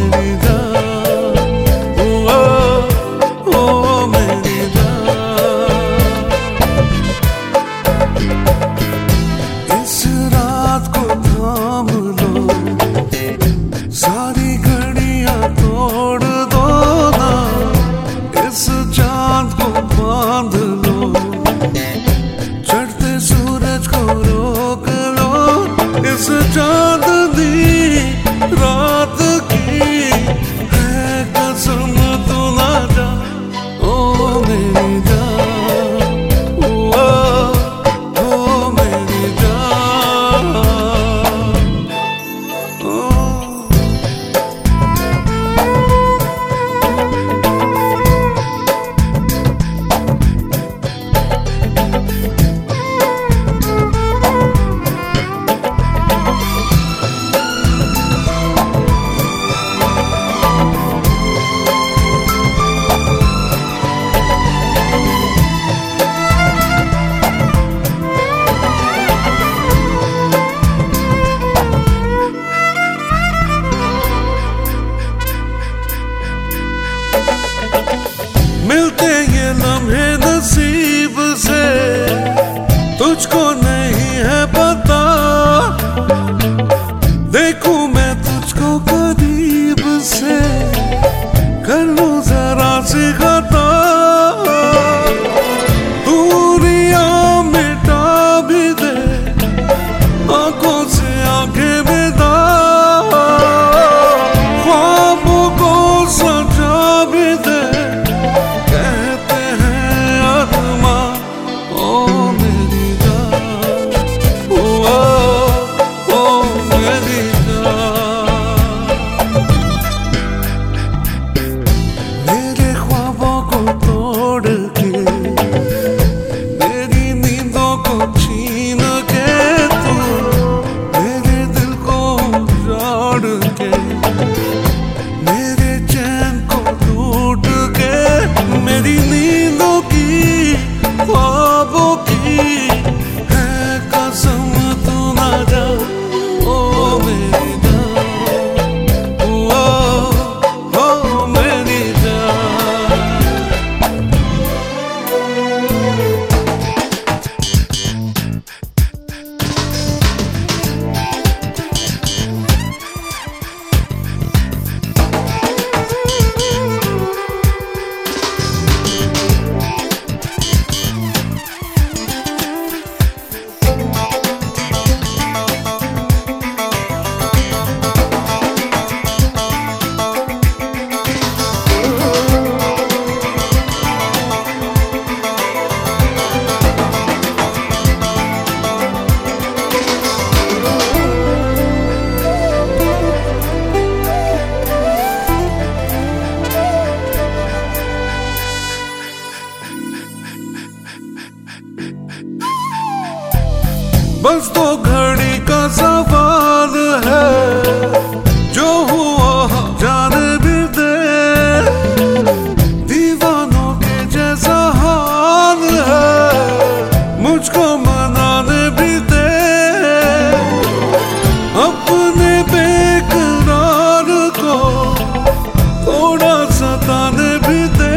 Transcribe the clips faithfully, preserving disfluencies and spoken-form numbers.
मेरी जान, ओ ओ मेरी जान। इस रात को थाम लो, सारी घड़ियां तोड़ दो ना, इस चांद को बांध लो, चढ़ते सूरज को रोक लो, इस चांदनी रात की है कसम तू ना जा, ओ मेरी जान, ओ ओ मेरी जान, ओ। मिलते ये लम्हे नसीब से, तुझको नहीं है पता, देखूं मैं तुझको करीब से, कर लूं जरा सी खता, दूरियां मिटा भी दे, आंखों से आंखें मिला, ख्वाबों को सजा भी दे, मेरे चैन को लूट के, मेरी नींदों की ख्वाबों की है कसम तू ना जा, ओ मेरी जान, ओ ओ मेरी जान। बस तो घड़ी का सवाल है, जो हुआ जाने भी दे, दीवानों के जैसा हाल है, मुझको मनाने भी दे, अपने बेकरार को थोड़ा सताने भी दे,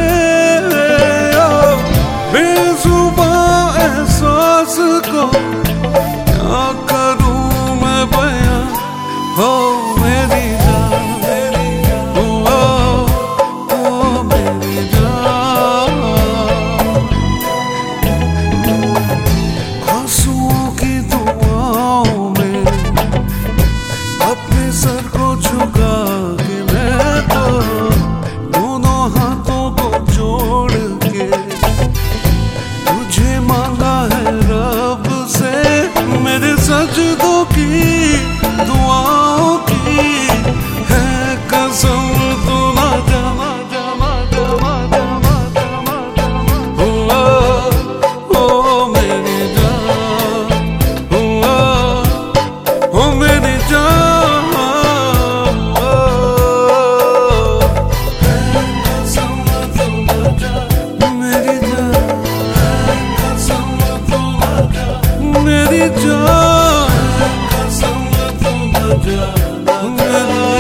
बेजुबान एहसास को क्या करूं मैं बयां, हो मेरी जान, मेरी जान, ओ ओ मेरी जान। आंसुओं की दुआओं में अपने सर को झुका के मैं तो दोनों हाथों को जोड़ के तुझे मांगा है रब से, मेरे सजदों की दुआओं की है कसम तू ना जा, जा, जा, जा, जा, ओ ओ मेरी जान, ओ ओ मेरी जान, है कसम तू ना जा, मेरी जान, है कसम तू ना जा, मेरी जान, कसम तू ना जा।